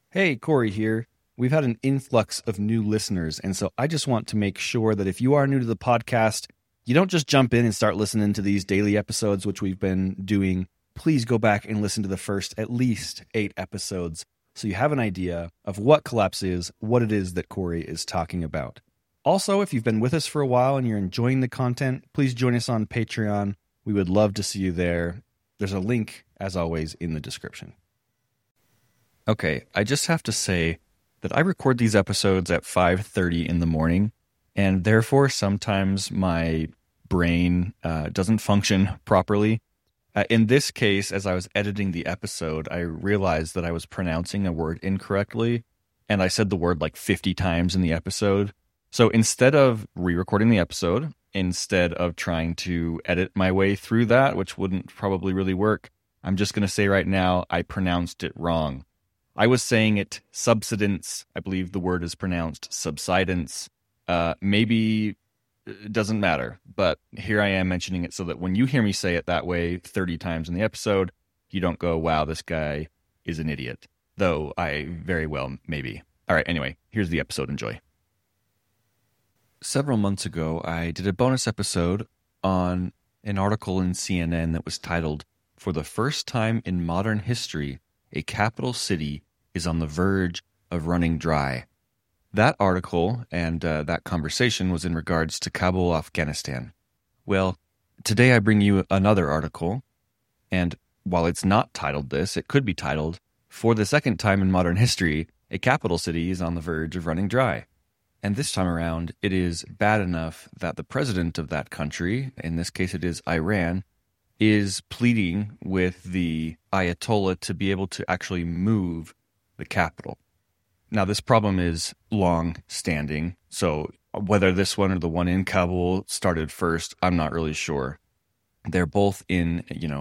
Hey, Corey here. We've had an influx of new listeners, and so I just want to make sure that if you are new to the podcast, you don't just jump in and start listening to these daily episodes, which we've been doing. Please go back and listen to the first at least 8 episodes so you have an idea of what Collapse is, what it is that Corey is talking about. Also, if you've been with us for a while and you're enjoying the content, please join us on Patreon. We would love to see you there. There's a link, as always, in the description. Okay, I just have to say that I record these episodes at 5:30 in the morning, and therefore sometimes my brain doesn't function properly. In this case, as I was editing the episode, I realized that I was pronouncing a word incorrectly, and I said the word like 50 times in the episode. So instead of re-recording the episode, instead of trying to edit my way through that, which wouldn't probably really work, I'm just going to say right now I pronounced it wrong. I was saying it subsidence. I believe the word is pronounced subsidence. Maybe it doesn't matter, but here I am mentioning it so that when you hear me say it that way 30 times in the episode, you don't go, wow, this guy is an idiot. Though I very well maybe. All right, anyway, here's the episode. Enjoy. Several months ago, I did a bonus episode on an article in CNN that was titled, "For the First Time in Modern History, a Capital City is on the verge of running dry." That article and that conversation was in regards to Kabul, Afghanistan. Well, today I bring you another article, and while it's not titled this, it could be titled, "For the Second Time in Modern History, a Capital City is on the verge of running dry." And this time around, it is bad enough that the president of that country, in this case it is Iran, is pleading with the Ayatollah to be able to actually move the capital. Now, this problem is long-standing, so whether this one or the one in Kabul started first, I'm not really sure. They're both in,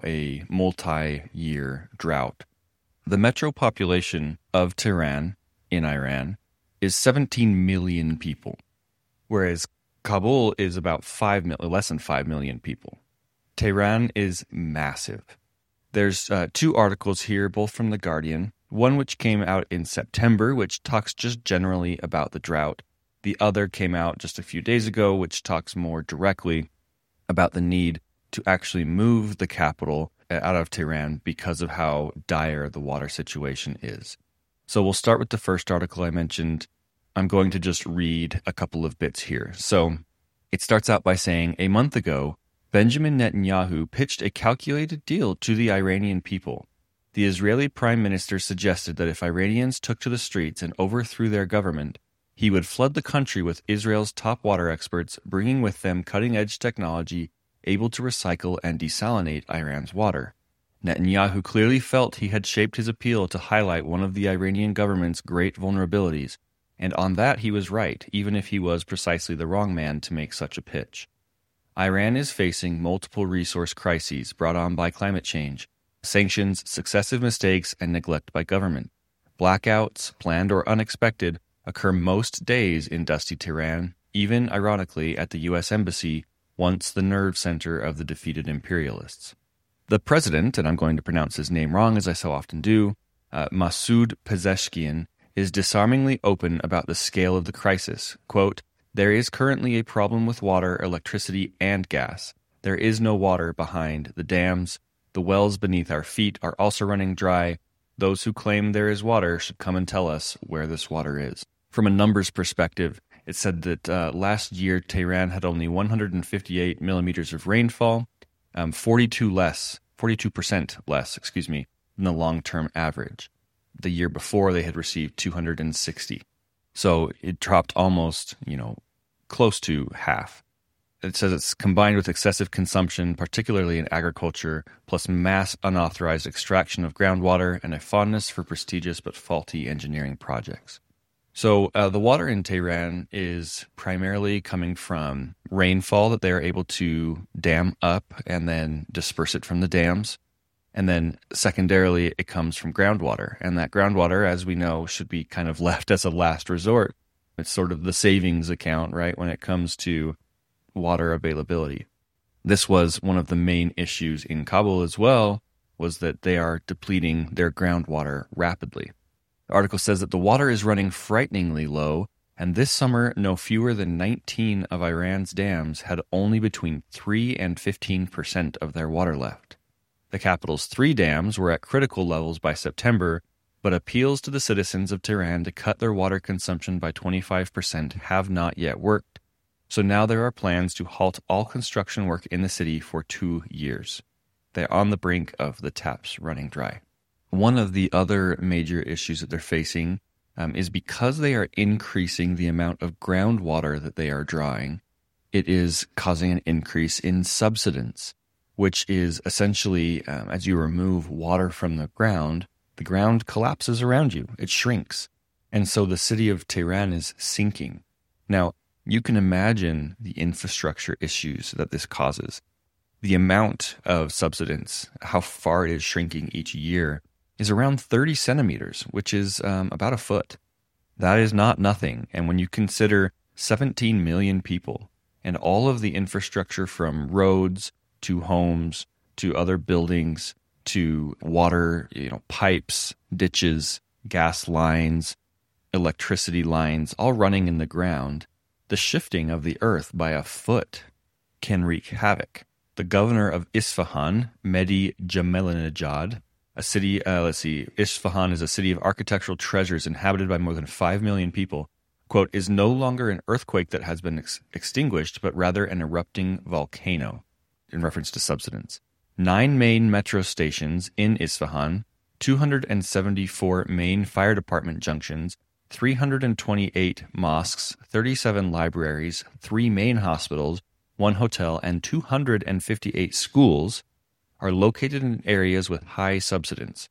a multi-year drought. The metro population of Tehran in Iran is 17 million people, whereas Kabul is about less than 5 million people. Tehran is massive. There's 2 articles here, both from The Guardian. One which came out in September, which talks just generally about the drought. The other came out just a few days ago, which talks more directly about the need to actually move the capital out of Tehran because of how dire the water situation is. So we'll start with the first article I mentioned. I'm going to just read a couple of bits here. So it starts out by saying, "A month ago, Benjamin Netanyahu pitched a calculated deal to the Iranian people. The Israeli prime minister suggested that if Iranians took to the streets and overthrew their government, he would flood the country with Israel's top water experts, bringing with them cutting-edge technology able to recycle and desalinate Iran's water. Netanyahu clearly felt he had shaped his appeal to highlight one of the Iranian government's great vulnerabilities, and on that he was right, even if he was precisely the wrong man to make such a pitch. Iran is facing multiple resource crises brought on by climate change, sanctions, successive mistakes, and neglect by government. Blackouts, planned or unexpected, occur most days in dusty Tehran, even, ironically, at the U.S. Embassy, once the nerve center of the defeated imperialists. The president, and I'm going to pronounce his name wrong as I so often do, Masoud Pezeshkian, is disarmingly open about the scale of the crisis. Quote, "There is currently a problem with water, electricity, and gas. There is no water behind the dams. The wells beneath our feet are also running dry. Those who claim there is water should come and tell us where this water is." From a numbers perspective, it said that last year Tehran had only 158 millimeters of rainfall, 42% less, than the long-term average. The year before, they had received 260. So it dropped almost, close to half. It says it's combined with excessive consumption, particularly in agriculture, plus mass unauthorized extraction of groundwater and a fondness for prestigious but faulty engineering projects. So the water in Tehran is primarily coming from rainfall that they are able to dam up and then disperse it from the dams. And then secondarily, it comes from groundwater. And that groundwater, as we know, should be kind of left as a last resort. It's sort of the savings account, right, when it comes to water availability. This was one of the main issues in Kabul as well, was that they are depleting their groundwater rapidly. The article says that the water is running frighteningly low, and this summer, no fewer than 19 of Iran's dams had only between 3 and 15% of their water left. The capital's 3 dams were at critical levels by September, but appeals to the citizens of Tehran to cut their water consumption by 25% have not yet worked. So now there are plans to halt all construction work in the city for 2 years. They're on the brink of the taps running dry. One of the other major issues that they're facing is because they are increasing the amount of groundwater that they are drawing, it is causing an increase in subsidence, which is essentially as you remove water from the ground collapses around you. It shrinks. And so the city of Tehran is sinking. Now, you can imagine the infrastructure issues that this causes. The amount of subsidence, how far it is shrinking each year, is around 30 centimeters, which is about a foot. That is not nothing. And when you consider 17 million people and all of the infrastructure from roads to homes to other buildings to water, pipes, ditches, gas lines, electricity lines, all running in the ground, the shifting of the earth by a foot can wreak havoc. The governor of Isfahan, Mehdi Jamalinejad, Isfahan is a city of architectural treasures inhabited by more than 5 million people, quote, is no longer an earthquake that has been extinguished, but rather an erupting volcano, in reference to subsidence. 9 main metro stations in Isfahan, 274 main fire department junctions, 328 mosques, 37 libraries, 3 main hospitals, 1 hotel, and 258 schools are located in areas with high subsidence.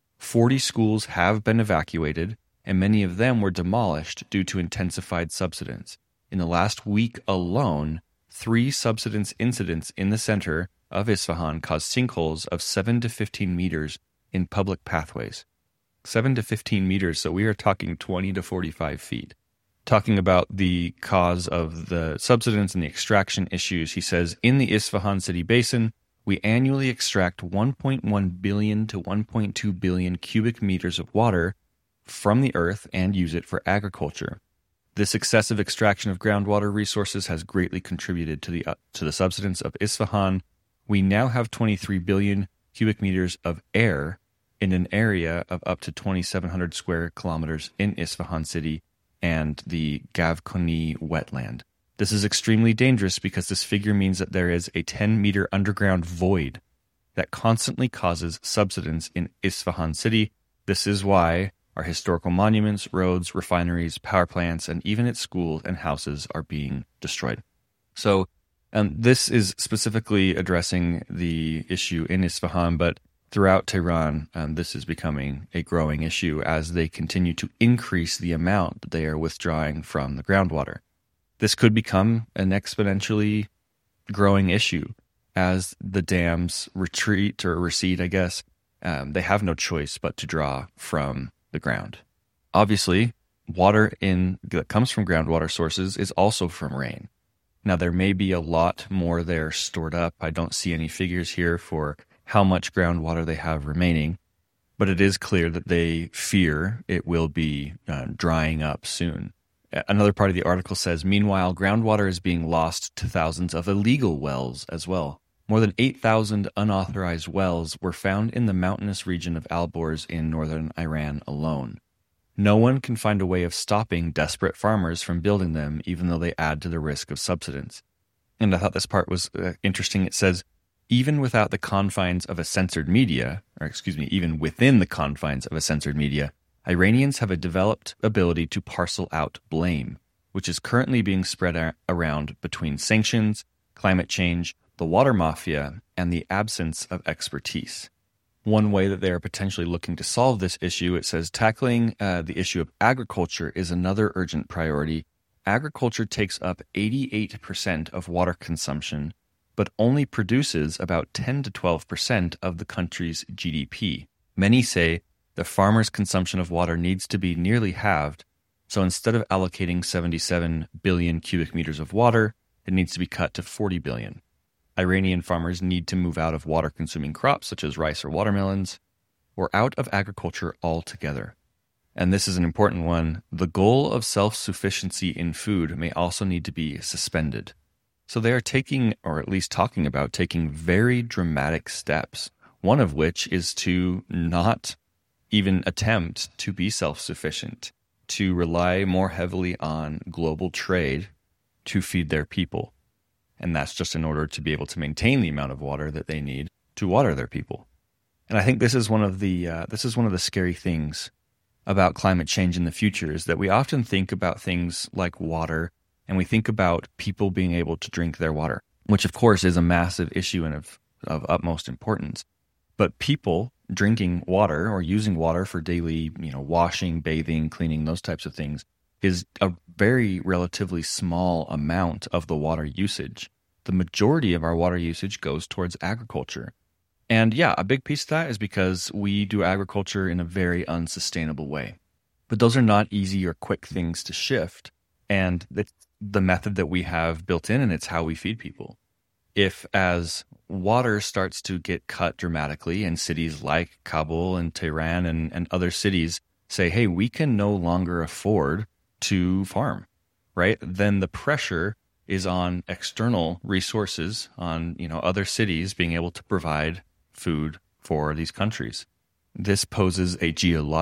40 schools have been evacuated, and many of them were demolished due to intensified subsidence. In the last week alone, 3 subsidence incidents in the center of Isfahan caused sinkholes of 7 to 15 meters in public pathways. 7 to 15 meters, so we are talking 20 to 45 feet. Talking about the cause of the subsidence and the extraction issues, he says, in the Isfahan city basin, we annually extract 1.1 billion to 1.2 billion cubic meters of water from the earth and use it for agriculture. This excessive extraction of groundwater resources has greatly contributed to the subsidence of Isfahan. We now have 23 billion cubic meters of air in an area of up to 2,700 square kilometers in Isfahan city and the Gavkoni wetland. This is extremely dangerous because this figure means that there is a 10-meter underground void that constantly causes subsidence in Isfahan city. This is why our historical monuments, roads, refineries, power plants, and even its schools and houses are being destroyed. So this is specifically addressing the issue in Isfahan, but throughout Tehran, this is becoming a growing issue as they continue to increase the amount that they are withdrawing from the groundwater. This could become an exponentially growing issue as the dams retreat or recede, I guess. They have no choice but to draw from the ground. Obviously, water that comes from groundwater sources is also from rain. Now, there may be a lot more there stored up. I don't see any figures here for how much groundwater they have remaining, but it is clear that they fear it will be drying up soon. Another part of the article says, meanwhile, groundwater is being lost to thousands of illegal wells as well. More than 8,000 unauthorized wells were found in the mountainous region of Alborz in northern Iran alone. No one can find a way of stopping desperate farmers from building them, even though they add to the risk of subsidence. And I thought this part was interesting. It says, even without the confines of a censored media, even within the confines of a censored media, Iranians have a developed ability to parcel out blame, which is currently being spread around between sanctions, climate change, the water mafia, and the absence of expertise. One way that they are potentially looking to solve this issue, it says, tackling the issue of agriculture is another urgent priority. Agriculture takes up 88% of water consumption, but only produces about 10 to 12% of the country's GDP. Many say the farmer's consumption of water needs to be nearly halved, so instead of allocating 77 billion cubic meters of water, it needs to be cut to 40 billion. Iranian farmers need to move out of water-consuming crops such as rice or watermelons, or out of agriculture altogether. and this is an important one, the goal of self-sufficiency in food may also need to be suspended. So they are taking, or at least talking about taking, very dramatic steps, one of which is to not even attempt to be self-sufficient, to rely more heavily on global trade to feed their people. And that's just in order to be able to maintain the amount of water that they need to water their people. And I think this is one of the scary things about climate change in the future, is that we often think about things like water, and we think about people being able to drink their water, which of course is a massive issue and of utmost importance. But people drinking water or using water for daily, washing, bathing, cleaning, those types of things is a very relatively small amount of the water usage. The majority of our water usage goes towards agriculture. And yeah, a big piece of that is because we do agriculture in a very unsustainable way. But those are not easy or quick things to shift. And it's the method that we have built in, and it's how we feed people. If as water starts to get cut dramatically in cities like Kabul and Tehran and other cities say, hey, we can no longer afford to farm, right? Then the pressure is on external resources, on other cities being able to provide food for these countries. This poses a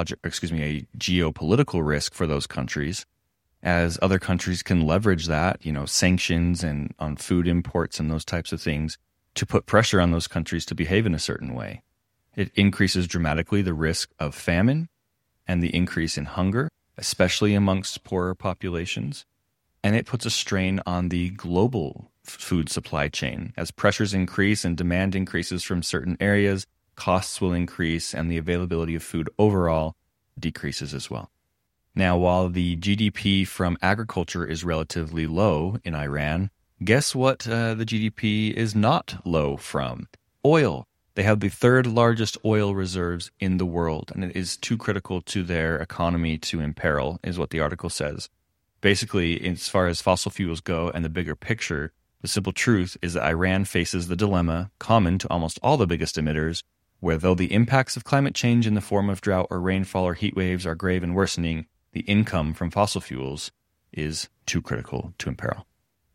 geopolitical risk for those countries, as other countries can leverage that, sanctions and on food imports and those types of things to put pressure on those countries to behave in a certain way. It increases dramatically the risk of famine and the increase in hunger, especially amongst poorer populations. And it puts a strain on the global food supply chain. As pressures increase and demand increases from certain areas, costs will increase and the availability of food overall decreases as well. Now, while the GDP from agriculture is relatively low in Iran, guess what the GDP is not low from? Oil. They have the third largest oil reserves in the world, and it is too critical to their economy to imperil, is what the article says. Basically, as far as fossil fuels go and the bigger picture, the simple truth is that Iran faces the dilemma common to almost all the biggest emitters, where though the impacts of climate change in the form of drought or rainfall or heat waves are grave and worsening, the income from fossil fuels is too critical to imperil.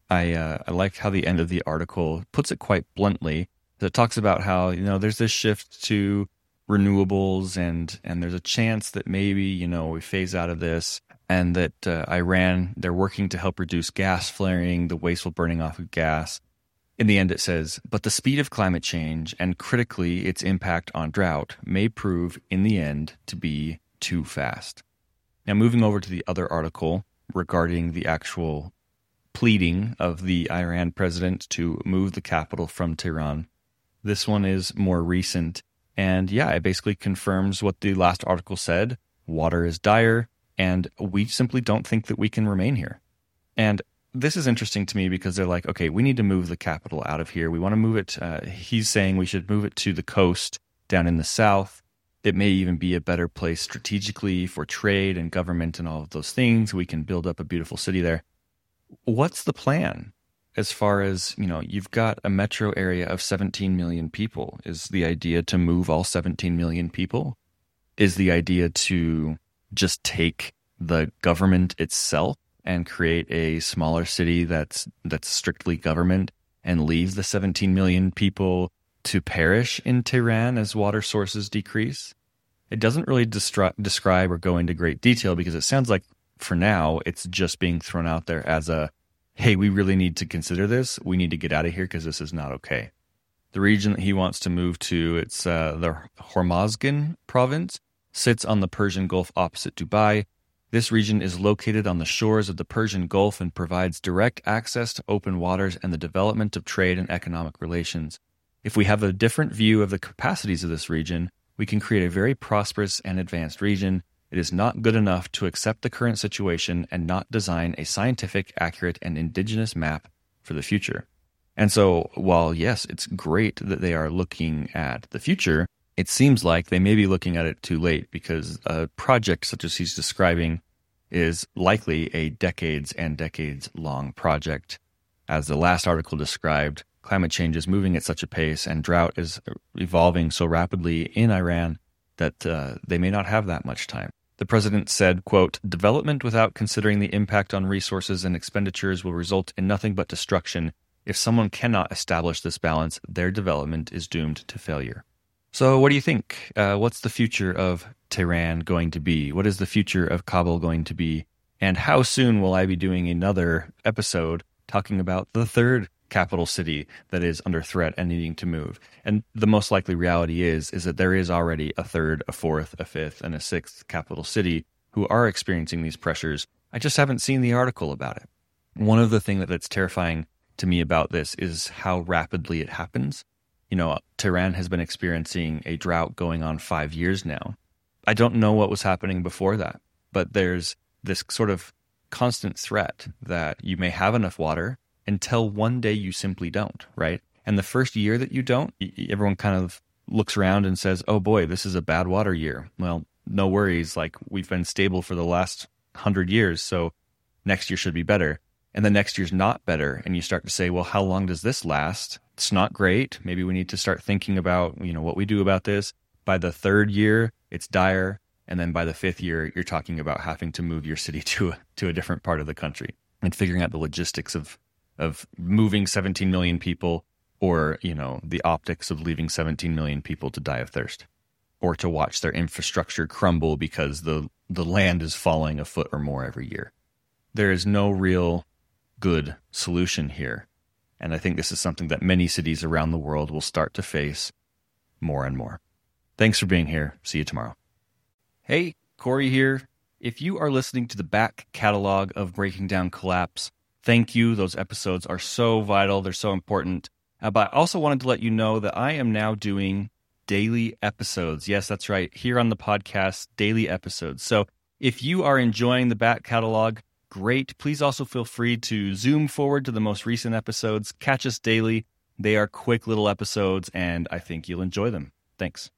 I like how the end of the article puts it quite bluntly. It talks about how, there's this shift to renewables and there's a chance that maybe, we phase out of this, and that Iran, they're working to help reduce gas flaring, the wasteful burning off of gas. In the end, it says, but the speed of climate change and critically its impact on drought may prove in the end to be too fast. Now, moving over to the other article regarding the actual pleading of the Iran president to move the capital from Tehran. This one is more recent. And yeah, it basically confirms what the last article said. Water is dire, and we simply don't think that we can remain here. And this is interesting to me because they're like, okay, we need to move the capital out of here. We want to move it. He's saying we should move it to the coast down in the south. It may even be a better place strategically for trade and government and all of those things. We can build up a beautiful city there. What's the plan? As far as, you've got a metro area of 17 million people. Is the idea to move all 17 million people? Is the idea to just take the government itself and create a smaller city that's strictly government and leave the 17 million people to perish in Tehran as water sources decrease? It doesn't really describe or go into great detail because it sounds like for now it's just being thrown out there as a, hey, we really need to consider this. We need to get out of here because this is not okay. The region that he wants to move to, it's the Hormozgan province, sits on the Persian Gulf opposite Dubai. This region is located on the shores of the Persian Gulf and provides direct access to open waters and the development of trade and economic relations. If we have a different view of the capacities of this region, we can create a very prosperous and advanced region. It is not good enough to accept the current situation and not design a scientific, accurate, and indigenous map for the future. And so, while yes, it's great that they are looking at the future, it seems like they may be looking at it too late because a project such as he's describing is likely a decades and decades long project. As the last article described, climate change is moving at such a pace and drought is evolving so rapidly in Iran that they may not have that much time. The president said, quote, "Development without considering the impact on resources and expenditures will result in nothing but destruction. If someone cannot establish this balance, their development is doomed to failure." So what do you think? What's the future of Tehran going to be? What is the future of Kabul going to be? And how soon will I be doing another episode talking about the third capital city that is under threat and needing to move? And the most likely reality is that there is already a third, a fourth, a fifth, and a sixth capital city who are experiencing these pressures. I just haven't seen the article about it. One of the things that's terrifying to me about this is how rapidly it happens. Tehran has been experiencing a drought going on 5 years now. I don't know what was happening before that, but there's this sort of constant threat that you may have enough water until one day you simply don't, right? And the first year that you don't, everyone kind of looks around and says, oh boy, this is a bad water year. Well, no worries. Like, we've been stable for the last 100 years, so next year should be better. And the next year's not better. And you start to say, well, how long does this last? It's not great. Maybe we need to start thinking about, what we do about this. By the third year, it's dire. And then by the fifth year, you're talking about having to move your city to a different part of the country and figuring out the logistics of moving 17 million people, or, the optics of leaving 17 million people to die of thirst, or to watch their infrastructure crumble because the land is falling a foot or more every year. There is no real good solution here. And I think this is something that many cities around the world will start to face more and more. Thanks for being here. See you tomorrow. Hey, Corey here. If you are listening to the back catalog of Breaking Down Collapse, thank you. Those episodes are so vital. They're so important. But I also wanted to let you know that I am now doing daily episodes. Yes, that's right. Here on the podcast, daily episodes. So if you are enjoying the back catalog, great. Please also feel free to zoom forward to the most recent episodes. Catch us daily. They are quick little episodes, and I think you'll enjoy them. Thanks.